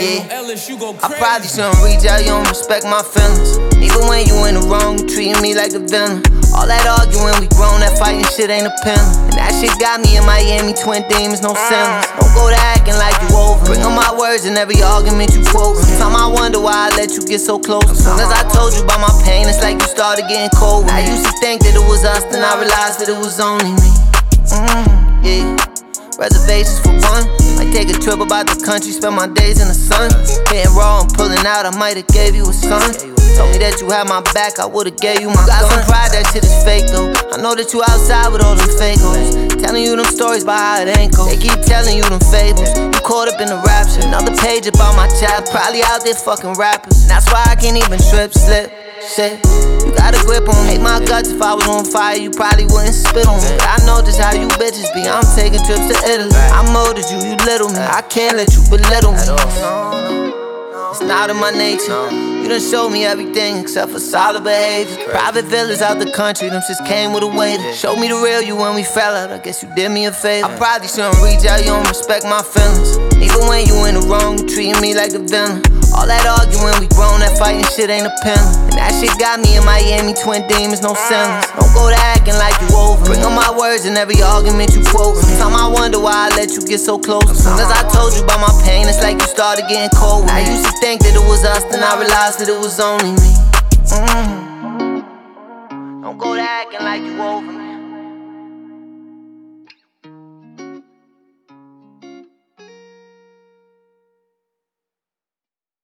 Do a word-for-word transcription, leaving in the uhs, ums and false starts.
Yeah, I probably shouldn't reach out, you don't respect my feelings. Even when you in the wrong, you treating me like a villain. All that arguing, we grown, that fighting shit ain't appealing. And that shit got me in Miami, twin demons, no ceilings. Don't go to acting like you over. Bring on my words in every argument you quote. Sometimes I wonder why I let you get so close. As soon as I told you about my pain, it's like you started getting cold. I used to think that it was us, then I realized that it was only me. Mm, yeah. Reservations for one. Might take a trip about the country, spend my days in the sun. Hitting raw and pulling out, I might've gave you a son. Told me that you had my back, I would've gave you my gun. Got some pride, that shit is fake though. I know that you outside with all them fakos. Telling you them stories about how it ain't go. They keep telling you them fables. You caught up in the rap shit. Another page about my child, probably out there fucking rappers. And that's why I can't even trip, slip, shit. You got a grip on me. Hate my guts, if I was on fire, you probably wouldn't spit on me. But I know just how you bitches be. I'm taking trips to Italy. I'm older you, you little me. I can't let you belittle me. It's not in my nature. You done showed me everything except for solid behavior. Private villas out the country, them just came with a waiter. Showed me the real you when we fell out, I guess you did me a favor. I probably shouldn't reach out, you don't respect my feelings. Even when you in the wrong, you treating me like a villain. All that arguing, we grown, that fighting shit ain't appealing. And that shit got me in Miami, twin demons, no ceilings. Don't go to acting like you over. Bring on my words in every argument you quote. Sometimes I wonder why I let you get so close. As soon as I told you about my pain, it's like you started getting cold. I used to think that it was us, then I realized that it was only me. Mm. Don't go to acting like you over me.